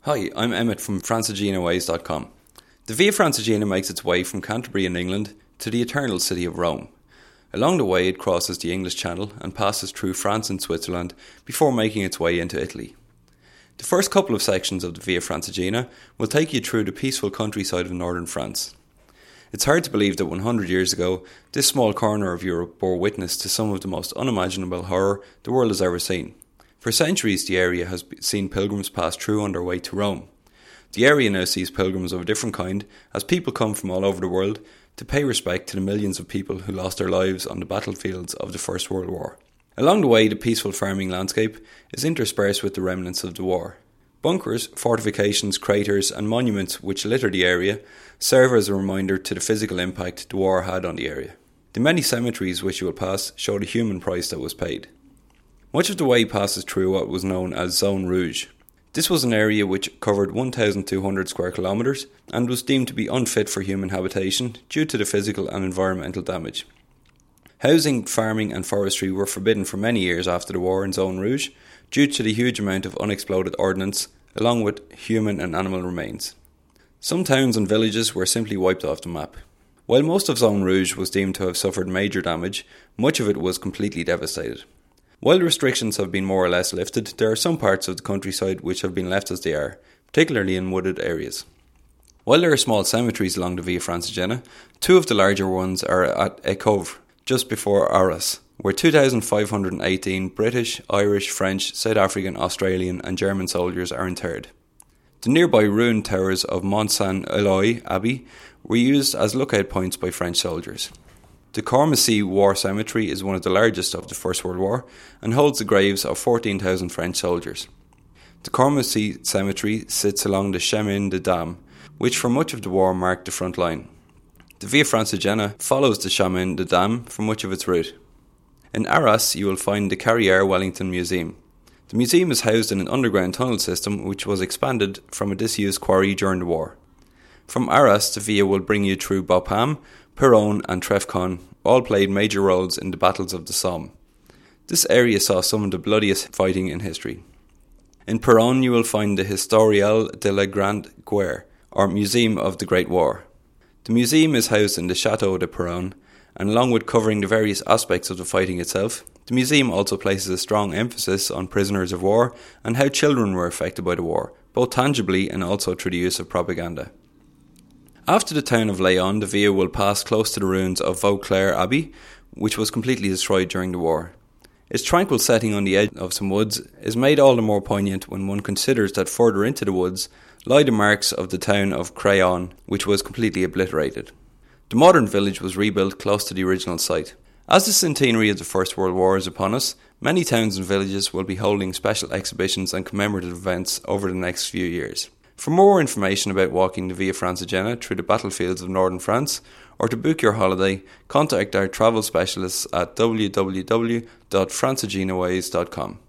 Hi, I'm Emmett from francigenoways.com. The Via Francigena makes its way from Canterbury in England to the eternal city of Rome. Along the way it crosses the English Channel and passes through France and Switzerland before making its way into Italy. The first couple of sections of the Via Francigena will take you through the peaceful countryside of northern France. It's hard to believe that 100 years ago, this small corner of Europe bore witness to some of the most unimaginable horror the world has ever seen. For centuries, the area has seen pilgrims pass through on their way to Rome. The area now sees pilgrims of a different kind as people come from all over the world to pay respect to the millions of people who lost their lives on the battlefields of the First World War. Along the way, the peaceful farming landscape is interspersed with the remnants of the war. Bunkers, fortifications, craters and monuments which litter the area serve as a reminder to the physical impact the war had on the area. The many cemeteries which you will pass show the human price that was paid. Much of the way passes through what was known as Zone Rouge. This was an area which covered 1,200 square kilometres and was deemed to be unfit for human habitation due to the physical and environmental damage. Housing, farming and forestry were forbidden for many years after the war in Zone Rouge due to the huge amount of unexploded ordnance along with human and animal remains. Some towns and villages were simply wiped off the map. While most of Zone Rouge was deemed to have suffered major damage, much of it was completely devastated. While the restrictions have been more or less lifted, there are some parts of the countryside which have been left as they are, particularly in wooded areas. While there are small cemeteries along the Via Francigena, two of the larger ones are at Écovre, just before Arras, where 2,518 British, Irish, French, South African, Australian and German soldiers are interred. The nearby ruined towers of Mont Saint-Éloi Abbey were used as lookout points by French soldiers. The Cormacy War Cemetery is one of the largest of the First World War and holds the graves of 14,000 French soldiers. The Cormacy Cemetery sits along the Chemin des Dames, which for much of the war marked the front line. The Via Francigena follows the Chemin des Dames for much of its route. In Arras you will find the Carrière Wellington Museum. The museum is housed in an underground tunnel system which was expanded from a disused quarry during the war. From Arras, the Via will bring you through Bapaume, Péronne and Trèfcon, all played major roles in the battles of the Somme. This area saw some of the bloodiest fighting in history. In Péronne you will find the Historial de la Grande Guerre, or Museum of the Great War. The museum is housed in the Château de Péronne, and along with covering the various aspects of the fighting itself, the museum also places a strong emphasis on prisoners of war and how children were affected by the war, both tangibly and also through the use of propaganda. After the town of Laon, the Via will pass close to the ruins of Vauclair Abbey, which was completely destroyed during the war. Its tranquil setting on the edge of some woods is made all the more poignant when one considers that further into the woods lie the marks of the town of Craonne, which was completely obliterated. The modern village was rebuilt close to the original site. As the centenary of the First World War is upon us, many towns and villages will be holding special exhibitions and commemorative events over the next few years. For more information about walking the Via Francigena through the battlefields of northern France, or to book your holiday, contact our travel specialists at www.francigenoways.com.